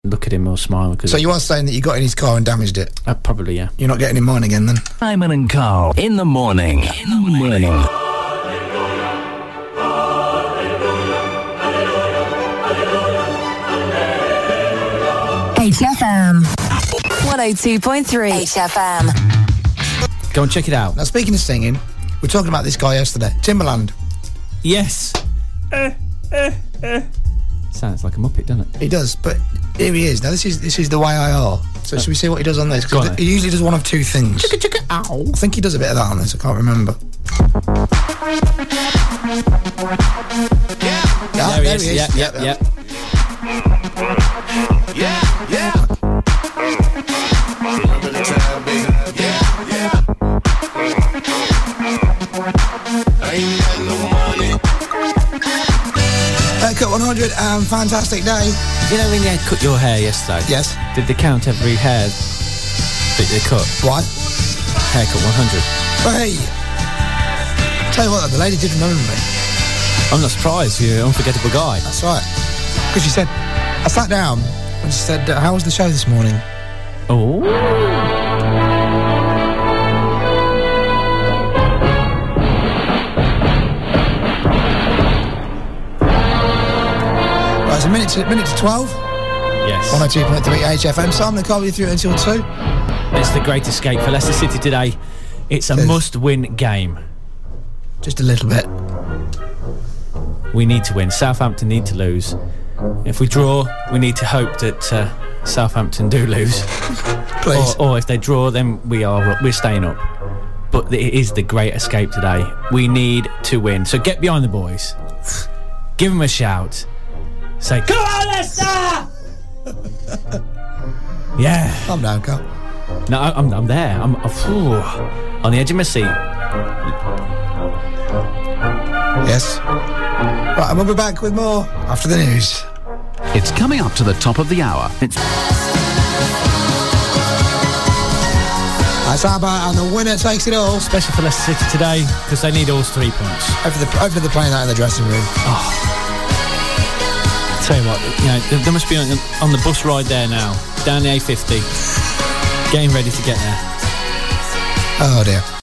look at him or smile. So you are saying that you got in his car and damaged it? Probably, yeah. You're not getting in mine again, then? Simon and Carl in the morning. HFM 102.3 HFM. Go and check it out. Now, speaking of singing, we were talking about this guy yesterday, Timbaland. Yes. Sounds like a Muppet, doesn't it? He does, but here he is. Now, this is the way I are. So should we see what he does on this? Because he usually does one of two things. Chicka, chicka, ow. I think he does a bit of that on this. I can't remember. Yeah, there he is. Yeah. Remember the time, baby. Yeah. I ain't got no money. Cut 100, fantastic day. You know when you cut your hair yesterday? Yes. Did they count every hair that they cut? Why? Haircut 100. But hey, tell you what, the lady did remember me. I'm not surprised. You're an unforgettable guy. That's right. Because she said, I sat down and she said, how was the show this morning? Oh. Right, it's a minute to 12. Yes. 102.3 HFM. Simon and Carl, you through until 2. It's the great escape for Leicester City today. It's a must-win game. Just a little bit. We need to win. Southampton need to lose. If we draw, we need to hope that Southampton do lose. Please. Or if they draw, then we're staying up. But it is the great escape today. We need to win. So get behind the boys. Give them a shout. Say, come on, Leicester! Yeah. Calm down, Carl. No, I'm there. I'm on the edge of my seat. Yes. Right, and we'll be back with more after the news. It's coming up to the top of the hour. It's That's Abba, and the winner takes it all. Special for Leicester City today, because they need all 3 points. Hopefully they're playing that in the dressing room. Oh. I'll tell you what, they must be on the bus ride there now, down the A50, getting ready to get there. Oh dear.